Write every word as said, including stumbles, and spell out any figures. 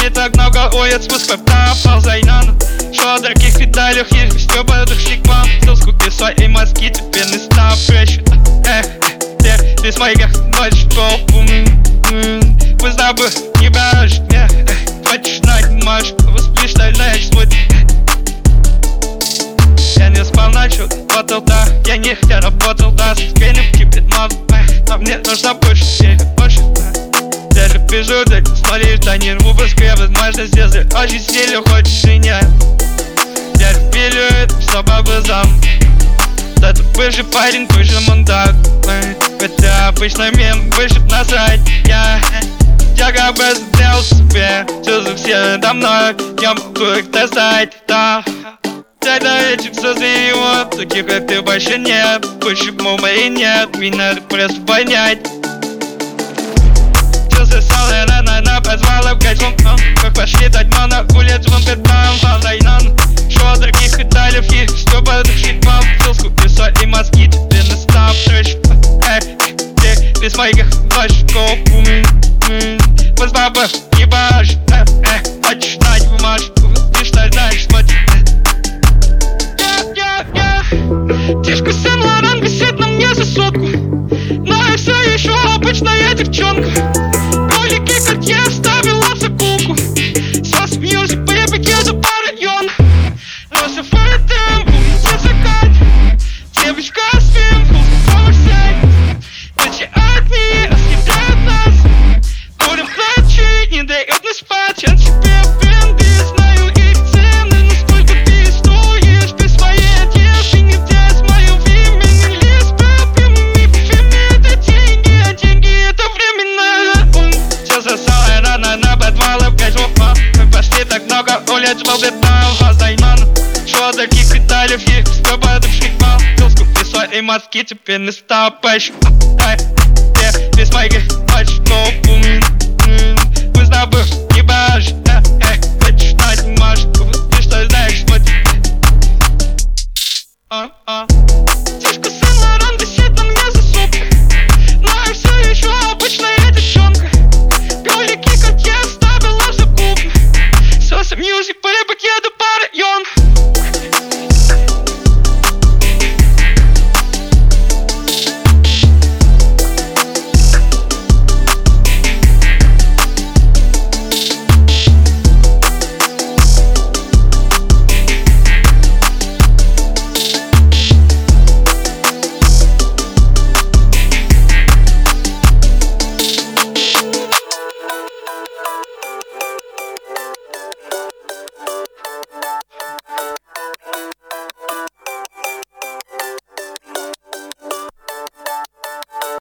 Пошли так много улиц, Москвы проползай на ночь. Шо о дорогих деталях, есть стёбаных шли к вам. Все скупи свои мозги, теперь не стал прыщет. Эх, ты, ты с моих ночь толпу. Вы забы не брашь, хочешь знать, можешь, воспишь, знаешь, свой. Я не спал ночью, работал, да, я нигде работал, да. С генем кипит мозг, а мне нужно больше, серия, больше, да. Даже бежу, да, смотришь, да, не рву быстрее, возможность, если очень сильно хочешь меня. Я люблю это все по глазам. Да ты бывший парень, бывший мудак. Это обычный мем, бывший насрать. Я, я как бы сделал себе чувства все надо мной. Я могу их достать, да. Тогда вечер созрел, таких как ты больше нет. Почему моей нет, меня надо просто понять. Чувства самые рано, она позвала в кайфом. Как пошли дать на улицу, он пятам, волной нон. Шо дорогих деталей, есть стёбаных шли к вам. Все скупи свои мозги, теперь настал трэш. Эй, ты, ты с моих ночь колпу. Вы с бабы не башь, эй, эй, хочешь знать, бумажь, ты что знаешь, смотри. Тишка Сен-Лоран висит на мне за сотку. Но я все еще обычная девчонка. Ролики, как я вставила в закулку. Сос мьюзик, бэйби, еду по району. Роса файтем, улица закат. Девочка с финкул, оверсайд. Ночи одни, раскидают нас. Будем плачить, не дает не спать. Я тебе бенды, знаю их цены. Насколько ты стоишь, ты своей одежды не даст мою имени. Лес папами, феми это деньги, а деньги это временно. Все засало рано на подвалы в газу. Мы пошли так много улиц, был бетон, воздайнон. Шо таких деталей, есть стёбаных шли к вам. Все скупи свои мозги, теперь не стал пэш. Эй, ты, ты с моих очков.